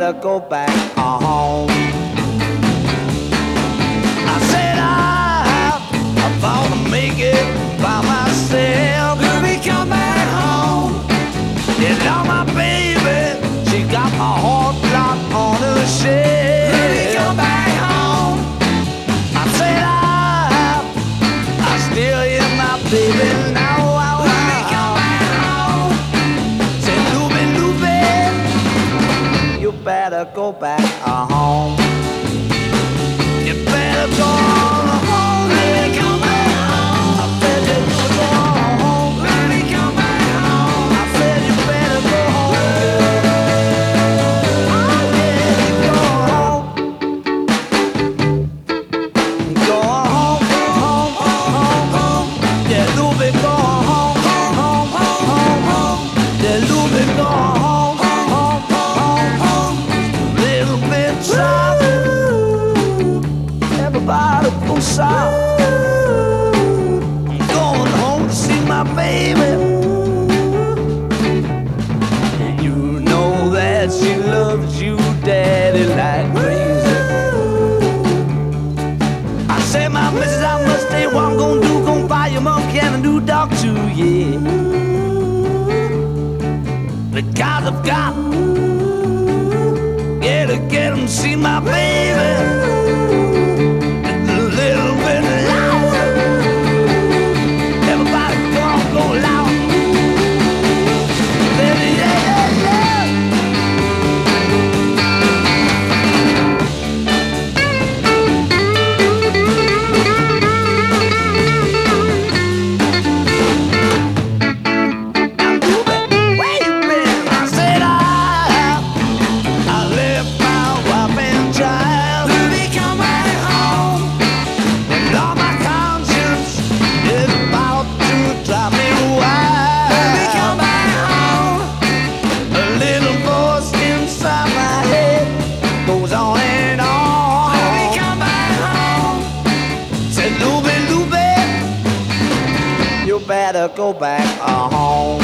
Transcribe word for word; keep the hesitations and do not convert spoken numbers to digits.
better go back home. I said I, I'm gonna make it by myself. Baby, come back home. You know my baby, she got my heart locked on her shelf. Baby, come back home. I said I, I still hear my baby now. Baby, come back home. Said Luby, Luby, you better go back home. You better go home. Baby, come back home. I said you better go home. Baby, come back home. I said you better go home. Oh yeah, go home. Go home, go home, home, home. Yeah, Luby, go home, home, home, home, home. Yeah, Luby, go home, home, home, home. Little bit south. Everybody go south. I'm going home to see my baby. You know that she loves you, daddy, like crazy. I say, my missus, I must stay. What I'm gonna do, gonna buy your monkey and a new dog too, yeah. Because I've got, yeah, to get him to see my baby. Better go back home.